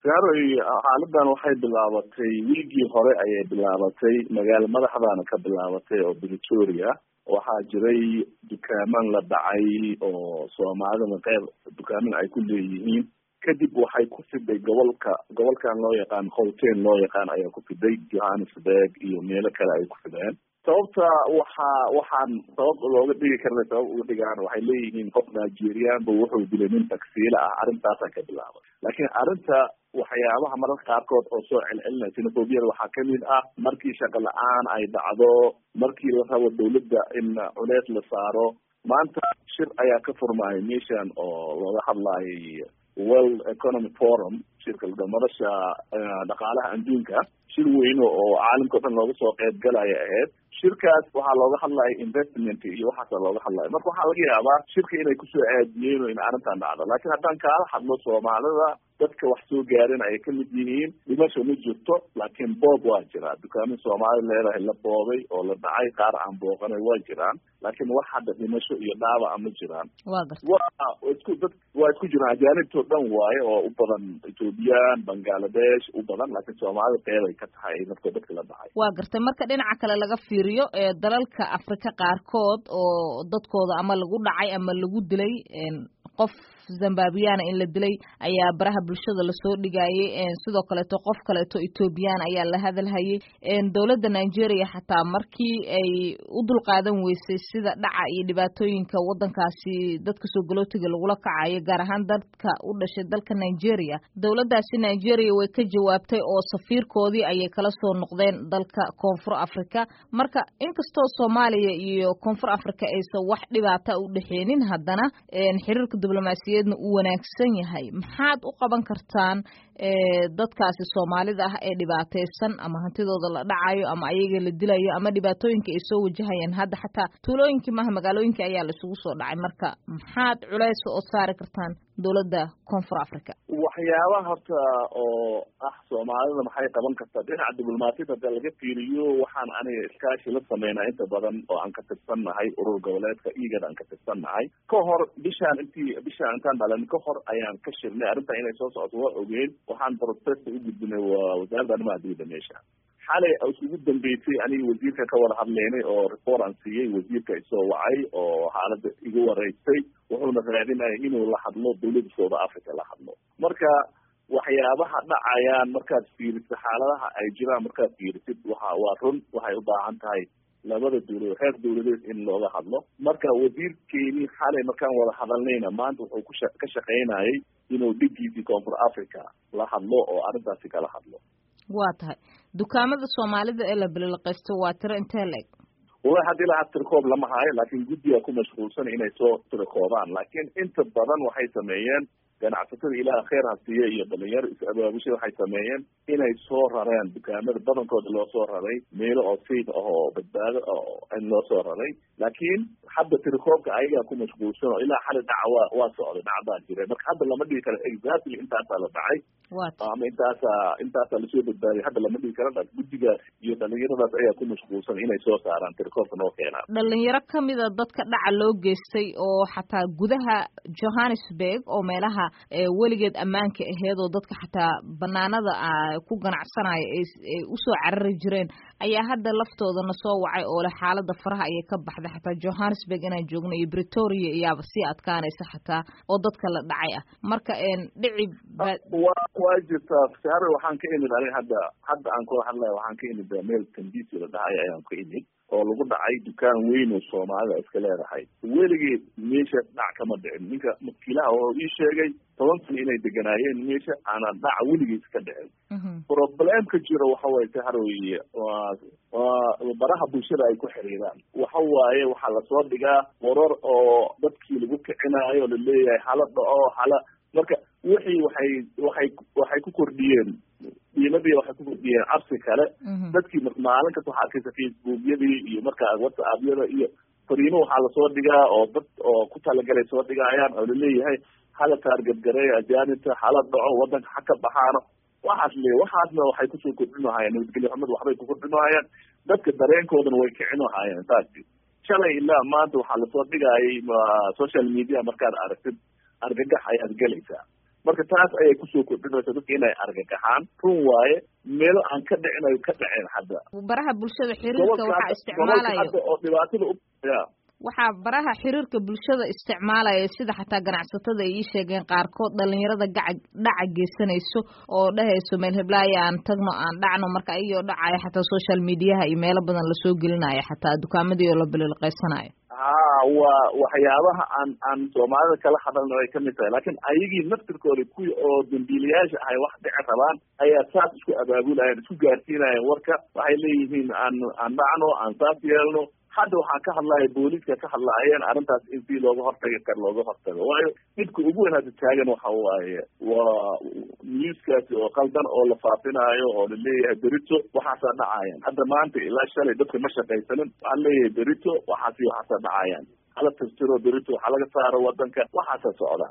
saaroy xaaladan waxay bilaabatay wiigii hore ayay bilaabatay magaalo madaxdaana ka bilaabatay oo Pretoria waxaa jiray dukaaman la dhacay oo Soomaalida qayb dukaaman ay ku leeyihiin kadib waxay ku fiday gobolkan loo yaqaan Gauteng loo yaqaan ayaa ku fiday Johannesburg iyo meelo kale ay ku fideen sababta waxaan sabab looga dhigi karnay sabab uga dhigaan waxay leeyihiin qof Nigerian buu wuxuu dilay nin taksiila ah arrintaas ka bilaabay laakiin arrinta waxyaabaha mararka qaarkood oo soo celcelinaya xenophobia waxaa kamid ah markii shaqo la-aan ay dhacdo markii la rabo dawladda in culeys la saaro maanta shir ayaa ka furmaya meeshan oo looga hadlayay World Economic Forum shirka madasha dhaqaalaha adduunka shir weyn oo caalamka dhan looga soo qayb galaya ahayd shirkaas waxaa looga hadlayay investment iyo waxaas looga hadlayay marka waxaa laga yaabaa shirka inay kusoo aadiyeen in arrintan dhacdo laakiin haddaan kaala hadlo Soomaalida dadka wax soo gaareen ay ka mid yihiin dhimasho ma jirto laakiin boob waa jira dukaamin Soomaali leedahay la boobay oo la dhacay qaar aan booqanay waa jiraan laakiin wax hadda dhimasho iyo dhaawac ma jiraan waa isku jiraan ajaanibto dhan waaye oo u badan Ethiopian Bangladesh u badan laakiin Soomaalida qeyb ay ka tahay dadka la dhacay waa gartay marka dhinaca kale laga fiiriyo dalalka Afrika qaarkood oo dadkooda ama lagu dhacay ama lagu dilay qof Zimbabwean in la dilay ayaa baraha bulshada la soo dhigayay sidoo kale qof kale oo Ethiopian ayaa la hadalhayay dawladda Nigeria xataa markii ay u dulqaadan weysay sida dhaca iyo dhibaatooyinka wadankaasi dadka soo galootiga lagu la kacayo gaar ahaan dadka u dhashay dalka Nigeria dawladdaasi Nigeria way ka jawaabtay oo safiirkoodii ayay kala soo noqdeen dalka Koonfur Afrika marka inkastoo Soomaaliya iyo Koonfur Afrika aysan wax dhibaato u dhaxeenin haddana xiriirka diblomaasiyadeed u wanaagsan yahay maxaad u qaban kartaan dadkaasi Soomaalida ah ee dhibaataysan ama hantidooda la dhacayo ama ayaga la dilayo ama dhibaatooyinka ay soo wajahayaan hadda xataa tuulooyinkii magaalooyinka ayaa la isugu soo dhacay marka maxaad culays oo saari kartaan dawladda Koonfur Afrika waxyaabaha horta oo Soomaalida maxay qaban kartaa dhinaca diblomaasiyadda hadda laga fiiriyo waxaan aniga iskaashi la sameynaa inta badan oo aan ka tirsannahay urur goboleedka IGAD aan ka tirsannahay ka hor bishaan intaan dhalan ka hor ayaan ka shirnay arrinta inay soo socoto waa ogeyn waxaan protest u gudbinay wasaaradda arrimaha dibadda meesha xalay ugu dambeysay aniga wasiirka ka wada hadlaynay oo report aan siiyey wasiirka isoo wacay oo xaaladda igu wareysay wuxuuna raadinayay inuu la hadlo dawladda South Africa la hadlo marka waxyaabaha dhacayaan markaad fiirisid xaaladaha ay jiraan markaad fiirisid waa run waxay u baahan tahay labada dawladood heer dawladeed in looga hadlo marka wasiirkeeni xalay markaan wada hadalnayna maanta wuxuu ka shaqaynayay inuu dhigiisii Koonfur Africa la hadlo oo arrintaasi kala hadlo waa tahay dukaamada Soomaalida ee la bilaqaysto waa tiro intee leeg والله هذه لا تركوب لما هاي لكن جدي أكون مشغول سنة إني سو تركوبان لكن أنت بدن وحي سميين كان أعتقد إلى خيرها سيئة بلير أبو بشيء وحي سميين إني صور رين بكامل بدن كود لو صور رين ميل أو سيد أو بدال أو إن لو صور رين لكن حد تركوب كأي أكون مشغول سنة إلى حال دعوة واسع دعوة جري بس حد لما بدي كان إجزاء اللي أنت أصلا بعي أنت أصلا لشيء بالداري حد لما بدي كان بدي يتغير بس أي أكون مشغول سنة إني صور سعران dhalinyaro kamida dadka dhaca loo geystay oo xataa gudaha Johannesburg oo meelaha weligeed ammaanka aheed oo dadka xataa banaanada ku ganacsanaya ay u soo carari jireen ayaa hadda laftoodana soo wacay oo la xaalada faraha ay ka baxday xataa Johannesburg inay joogno iyo Pretoria iyaaba si adkaanaysa xataa oo dadka la dhacay ah marka dhici waa jirta saar waxaan ka imid hadda aan ku hadlayo waxaan ka imid meel Tembisi la dhacay ayaan ka imid oo lagu dhacay dukaan weyn oo Soomaalida iska leedahay weligeed meesha dhac kama dhicin ninka makiilaha oo ii sheegay 10 sano inay deganaayeen meesha ana dhac weligeed iska dhicin problemka jiro waxa way taharoye waa baraha bulshada ay ku xiriiraan waxa waaye waxa la soo dhigaa warar oo dadkii lagu kicinayo la leeyahay xaalada oo xala marka waxay ku kordhiyeen qiimadii waxay ku kordhiyeen cabsi kale dadkii maalin kasta waxaa arkaysa Facebookyadii iyo markaa WhatsApp-yada iyo fariimo waxaa lasoo dhigaa oo dad oo ku talagalay soo dhigayaan oo laleeyahay hala taargetgareeya ajaanibta hala dhaco wadanka ha ka baxaano waxaasna waxay kusoo kordhinahayaan nabadgelyo xumad waxbay ku kordhinahayaan dadka dareenkoodana way kicinahayaan taasi shalay ilaa maanta waxaa lasoo dhigayay social media markaad aragtid argagax ayaad gelaysaa marka taas ayay kusoo kordhinaysa dadka inay argagaxaan run waaye meelo aan ka dhicin ay ka dhaceen hadda baraha bulshada xiriirka waxaa isticmaalayo hadda oo dhibaatada ya waxaa baraha xiriirka bulshada isticmaalaya sida xataa ganacsatada ay ii sheegeen qaarkood dhalinyarada dhaca geysanayso oo dhahayso meel heblaaya aan tagno aan dhacno marka ayagoo dhacaya xataa social mediaha iyo meelo badan lasoo gelinayo xataa dukaamadii oo la bililqaysanayo waa waxyaabaha aan soomaalida kala hadalna ay kamid tahay laakiin ayagii naftirkooda kuwii oo dambiilayaasha ahay wax dhici rabaan ayaa saas isku abaabulayaan isku gaarsiinayaan warka waxay leeyihiin aan dhacno aan saas yeelno hadda waxaan ka hadlaya booliiska ka hadlaayeen arrintaas in si looga hortagi karo looga hortago waayo dhibka ugu weyn hadda taagan waxa waaye waa newskaasi oo qaldan oo la faafinaayo oo laleeyahay berito waxaasaa dhacayaan hadda maanta ilaa shalay dadka ma shaqaysanin waxaan leeyahay berito waxaasi waxaasaa dhacayaan hala tirtiro berito waxaa laga saaro wadanka waxaasa socda